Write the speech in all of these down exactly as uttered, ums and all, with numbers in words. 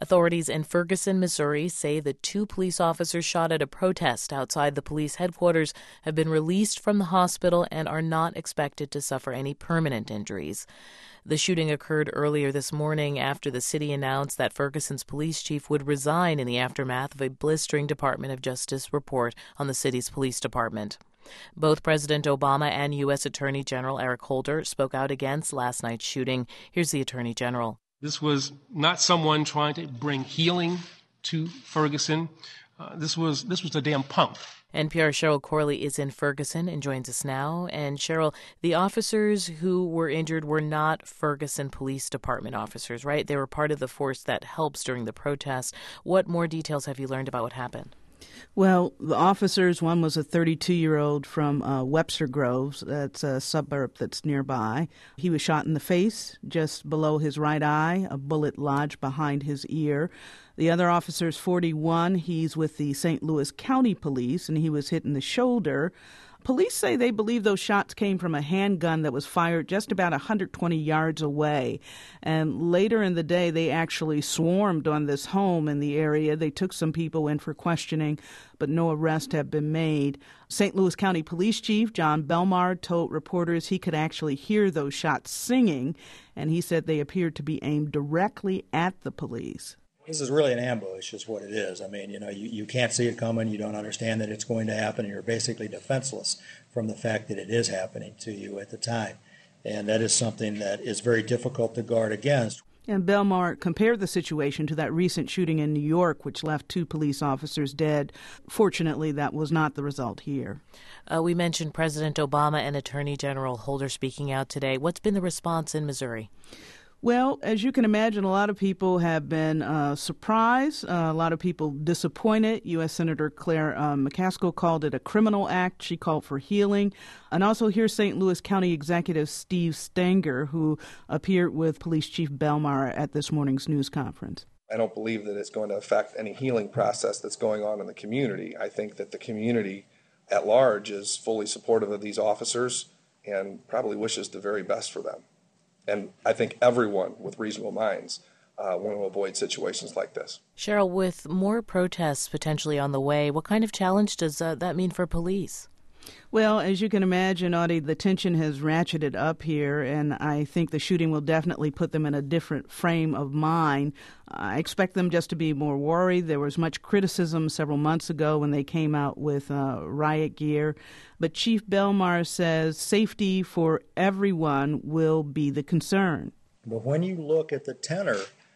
Authorities in Ferguson, Missouri say the two police officers shot at a protest outside the police headquarters have been released from the hospital and are not expected to suffer any permanent injuries. The shooting occurred earlier this morning after the city announced that Ferguson's police chief would resign in the aftermath of a blistering Department of Justice report on the city's police department. Both President Obama and U S Attorney General Eric Holder spoke out against last night's shooting. Here's the Attorney General. This was not someone trying to bring healing to Ferguson. Uh, this was this was a damn punk. N P R's Cheryl Corley is in Ferguson and joins us now. And Cheryl, the officers who were injured were not Ferguson Police Department officers, right? They were part of the force that helps during the protest. What more details have you learned about what happened? Well, the officers, one was a thirty-two-year-old from uh, Webster Groves. That's a suburb that's nearby. He was shot in the face, just below his right eye. A bullet lodged behind his ear. The other officer's forty-one. He's with the Saint Louis County Police, and he was hit in the shoulder. Police say they believe those shots came from a handgun that was fired just about one hundred twenty yards away. And later in the day, they actually swarmed on this home in the area. They took some people in for questioning, but no arrests have been made. Saint Louis County Police Chief John Belmar told reporters he could actually hear those shots singing, and he said they appeared to be aimed directly at the police. This is really an ambush is what it is. I mean, you know, you, you can't see it coming. You don't understand that it's going to happen. You're basically defenseless from the fact that it is happening to you at the time. And that is something that is very difficult to guard against. And Belmar compared the situation to that recent shooting in New York, which left two police officers dead. Fortunately, that was not the result here. Uh, we mentioned President Obama and Attorney General Holder speaking out today. What's been the response in Missouri? Well, as you can imagine, a lot of people have been uh, surprised, uh, a lot of people disappointed. U S Senator Claire uh, McCaskill called it a criminal act. She called for healing. And also here's Saint Louis County Executive Steve Stenger, who appeared with Police Chief Belmar at this morning's news conference. I don't believe that it's going to affect any healing process that's going on in the community. I think that the community at large is fully supportive of these officers and probably wishes the very best for them. And I think everyone with reasonable minds uh, want to avoid situations like this. Cheryl, with more protests potentially on the way, what kind of challenge does uh, that mean for police? Well, as you can imagine, Audie, the tension has ratcheted up here, and I think the shooting will definitely put them in a different frame of mind. I expect them just to be more worried. There was much criticism several months ago when they came out with uh, riot gear. But Chief Belmar says safety for everyone will be the concern. But when you look at the tenor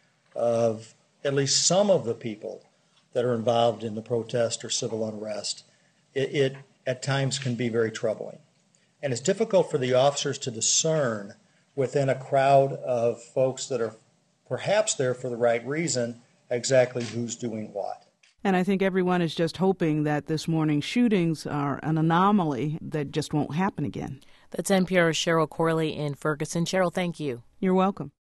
of at least some of the people that are involved in the protest or civil unrest, it, it at times can be very troubling. And it's difficult for the officers to discern within a crowd of folks that are perhaps there for the right reason exactly who's doing what. And I think everyone is just hoping that this morning's shootings are an anomaly that just won't happen again. That's N P R's Cheryl Corley in Ferguson. Cheryl, thank you. You're welcome.